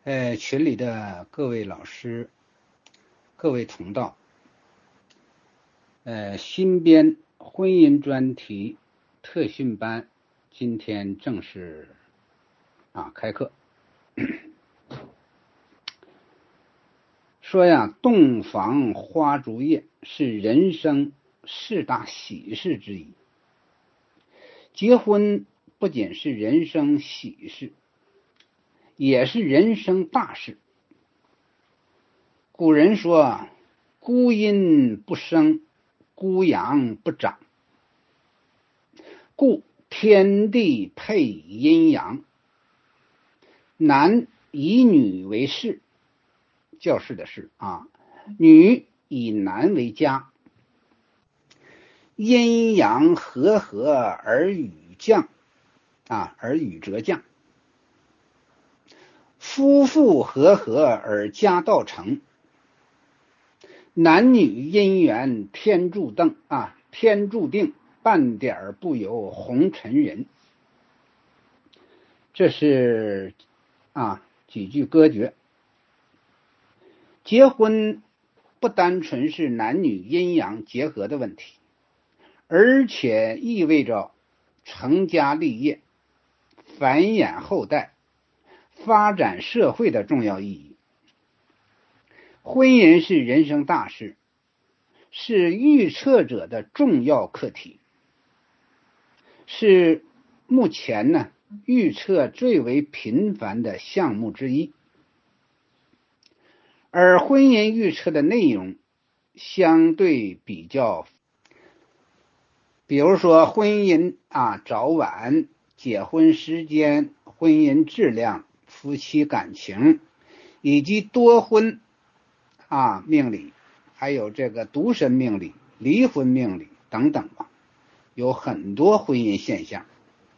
群里的各位老师、各位同道，新编婚姻专题特训班今天正式开课。说呀，洞房花烛夜是人生4大喜事之一。结婚不仅是人生喜事，也是人生大事。古人说，孤阴不生，孤阳不长，故天地配阴阳，男以女为室，教室的室女以男为家，阴阳和合而雨降而雨则降，夫妇和合而家道成，男女姻缘天注定，半点不由红尘人。这是几句歌诀。结婚不单纯是男女阴阳结合的问题，而且意味着成家立业、繁衍后代、发展社会的重要意义。婚姻是人生大事，是预测者的重要课题，是目前预测最为频繁的项目之一。而婚姻预测的内容相对比较，比如说婚姻早晚、结婚时间、婚姻质量、夫妻感情，以及多婚命理，还有这个独身命理、离婚命理等等有很多婚姻现象。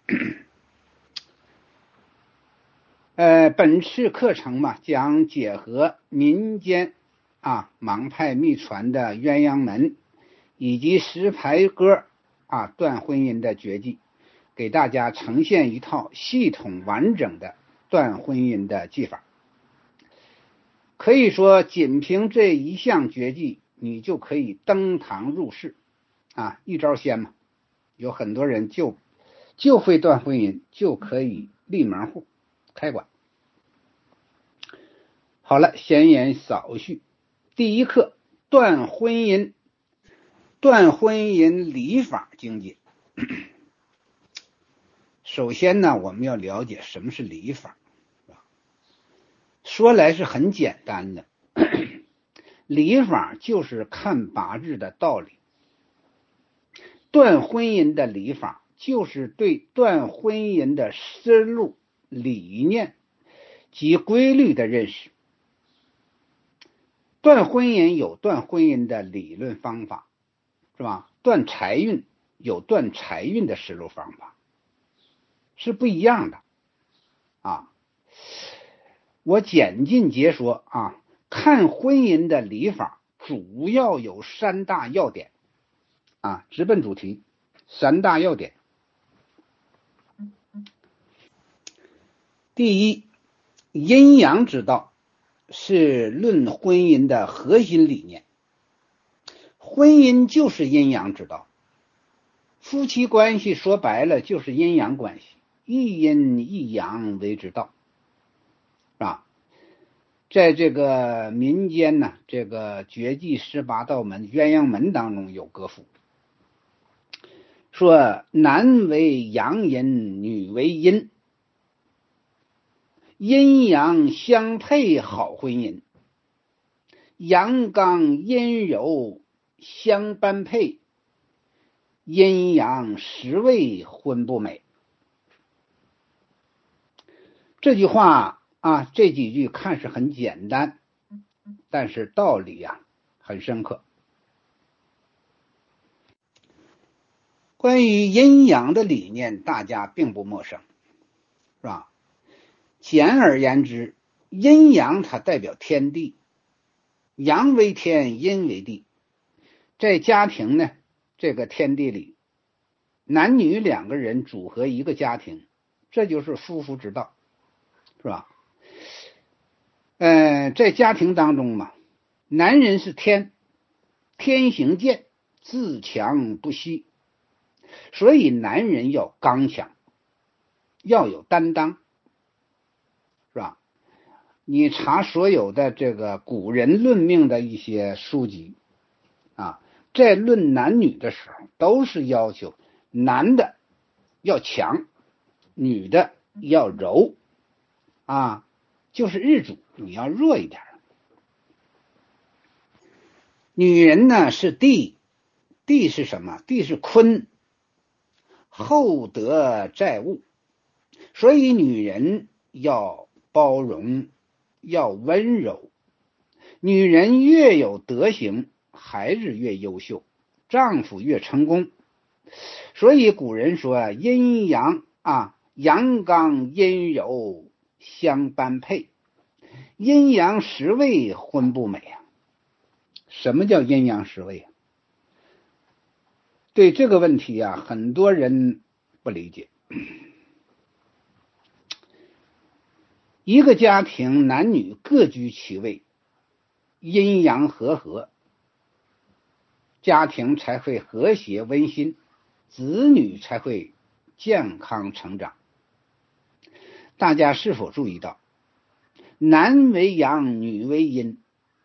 本次课程将结合民间盲派秘传的鸳鸯门以及石牌歌断婚姻的绝技，给大家呈现一套系统完整的断婚姻的技法。可以说仅凭这一项绝技，你就可以登堂入室一招鲜嘛。有很多人就会断婚姻，就可以立门户开馆。好了，闲言少叙。第一课，断婚姻礼法经解。首先我们要了解什么是礼法。说来是很简单的，礼法就是看八字的道理。断婚姻的礼法就是对断婚姻的思路、理念及规律的认识。断婚姻有断婚姻的理论方法，是吧？断财运有断财运的思路方法，是不一样的我简尽解说看婚姻的礼法主要有3大要点直奔主题。3大要点。第一，阴阳之道是论婚姻的核心理念。婚姻就是阴阳之道，夫妻关系说白了就是阴阳关系，一阴一阳为之道在这个民间这个绝技18道门鸳鸯门当中有歌赋，说男为阳阴，女为阴，阴阳相配好婚姻，阳刚阴柔相般配，阴阳实为婚不美。这句话这几句看似很简单，但是道理很深刻。关于阴阳的理念大家并不陌生，是吧？简而言之，阴阳它代表天地，阳为天，阴为地。在家庭这个天地里，男女2个人组合一个家庭，这就是夫妇之道，是吧？ 在家庭当中嘛，男人是天行健，自强不息，所以男人要刚强，要有担当，是吧？你查所有的这个古人论命的一些书籍啊，在论男女的时候，都是要求男的要强，女的要柔啊，就是日主你要弱一点。女人呢是地是什么？地是坤，厚德载物，所以女人要包容，要温柔。女人越有德行，孩子越优秀，丈夫越成功。所以古人说阴阳阳刚阴柔相般配，阴阳十位婚不美啊。什么叫阴阳十位啊？对这个问题啊，很多人不理解。一个家庭男女各居其位，阴阳和合，家庭才会和谐温馨，子女才会健康成长。大家是否注意到，男为阳，女为阴，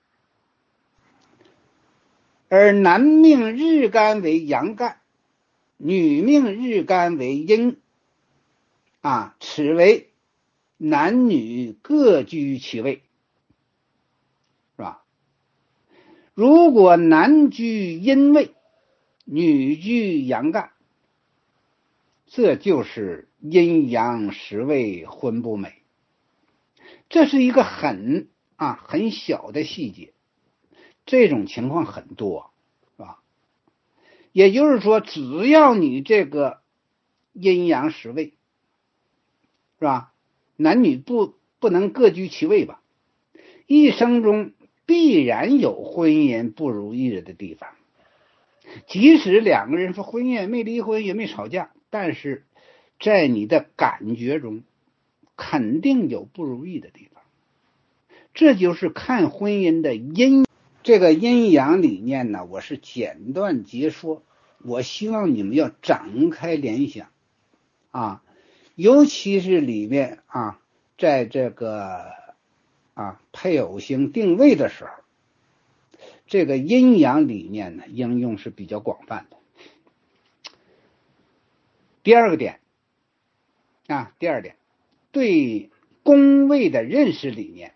而男命日干为阳干，女命日干为阴此为男女各居其位，是吧？如果男居阴位，女居阳干，这就是阴阳十位婚不美。这是一个很小的细节，这种情况很多，是吧？也就是说，只要你这个阴阳十位，是吧？男女不能各居其位吧？一生中必然有婚姻不如意的地方，即使两个人说婚姻没离婚也没吵架，但是在你的感觉中肯定有不如意的地方。这就是看婚姻的这个阴阳理念呢，我是简短截说，我希望你们要展开联想尤其是里面在这个配偶星定位的时候，这个阴阳理念呢应用是比较广泛的。第二点，对宫位的认识理念，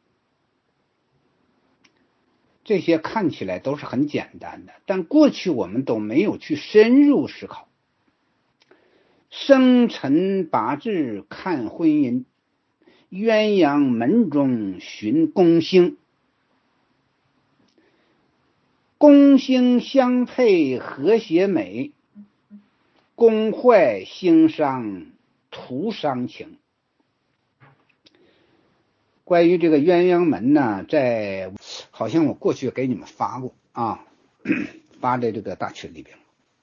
这些看起来都是很简单的，但过去我们都没有去深入思考。生辰八字看婚姻，鸳鸯门中寻宫星，宫星相配和谐美，宫坏星伤徒伤情。关于这个鸳鸯门呢，好像我过去给你们发过发在这个大群里边。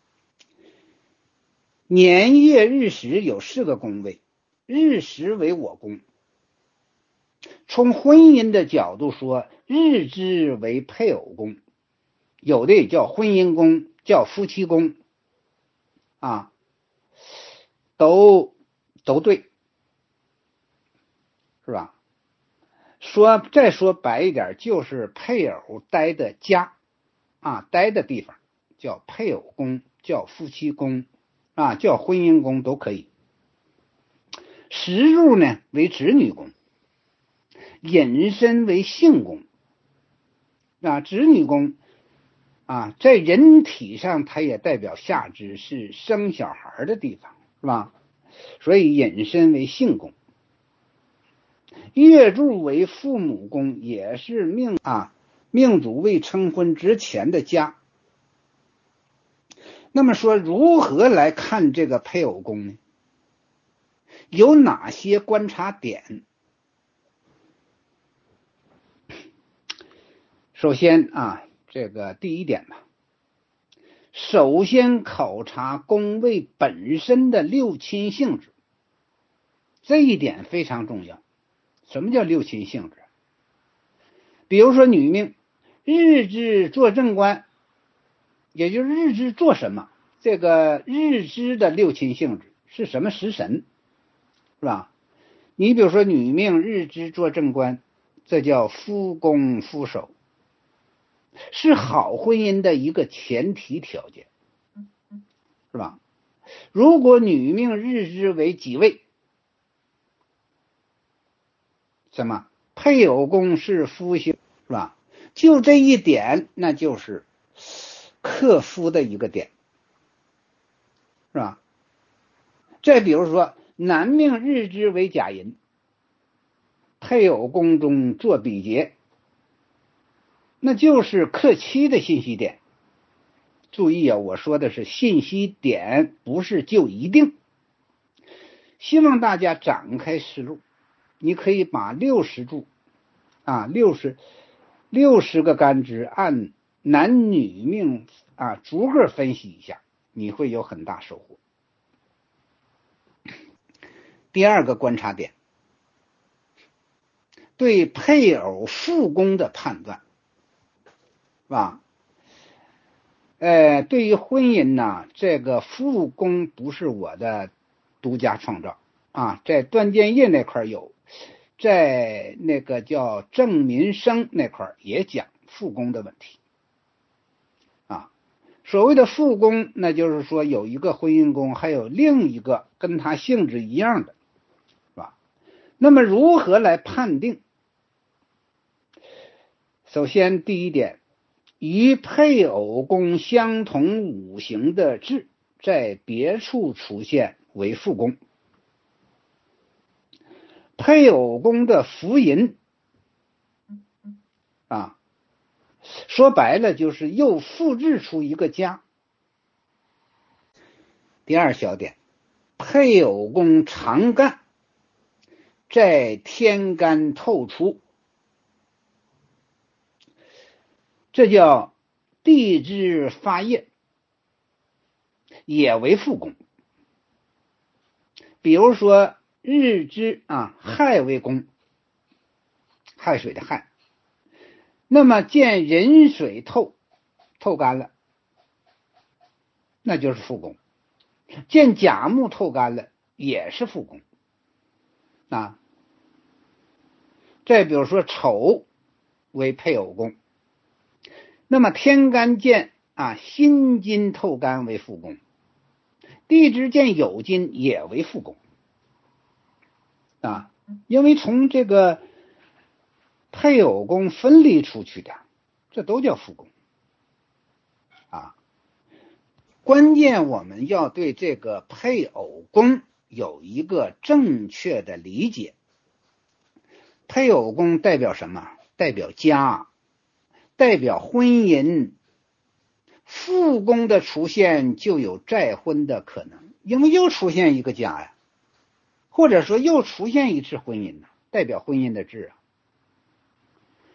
年月日时有4个宫位，日时为我宫。从婚姻的角度说，日支为配偶宫，有的也叫婚姻宫，叫夫妻宫都对，是吧？再说白一点，就是配偶待的家待的地方叫配偶宫，叫夫妻宫叫婚姻宫都可以。时入呢为子女宫，引申为性宫子女宫在人体上它也代表下肢，是生小孩的地方，是吧？所以引申为性宫。月柱为父母宫，也是命主未成婚之前的家。那么说如何来看这个配偶宫呢？有哪些观察点？首先这个第一点吧，首先考察宫位本身的六亲性质，这一点非常重要。什么叫六亲性质？ 比如说女命日支做正官，也就是日支做什么，这个日支的六亲性质是什么食神，是吧？你比如说女命日支做正官，这叫夫攻夫守，是好婚姻的一个前提条件，是吧？如果女命日支为己未，什么配偶宫是夫星，是吧？就这一点，那就是克夫的一个点，是吧？再比如说男命日支为甲寅，配偶宫中做比劫，那就是克妻的信息点。注意啊，我说的是信息点，不是就一定。希望大家展开思路，你可以把60柱60个干支按男女命逐个分析一下，你会有很大收获。第二个观察点，对配偶复宫的判断，是吧？对于婚姻呢，这个复宫不是我的独家创造啊，在段建业那块有，在那个叫郑民生那块也讲复宫的问题啊。所谓的复宫，那就是说有一个婚姻宫，还有另一个跟它性质一样的，是吧？那么如何来判定？首先第一点，与配偶宫相同五行的字在别处出现为复宫，配偶宫的福银说白了就是又复制出一个家。第二小点，配偶宫长干在天干透出，这叫地支发业，也为复宫。比如说日支亥为宫，亥水的亥，那么见壬水透干了，那就是复宫；见甲木透干了，也是复宫啊。再比如说丑为配偶宫，那么天干见辛金透干为复宫，地支见酉金也为复宫啊，因为从这个配偶宫分离出去的，这都叫复宫啊。关键我们要对这个配偶宫有一个正确的理解。配偶宫代表什么？代表家，代表婚姻。复宫的出现就有再婚的可能，因为又出现一个家呀，或者说又出现一次婚姻，代表婚姻的质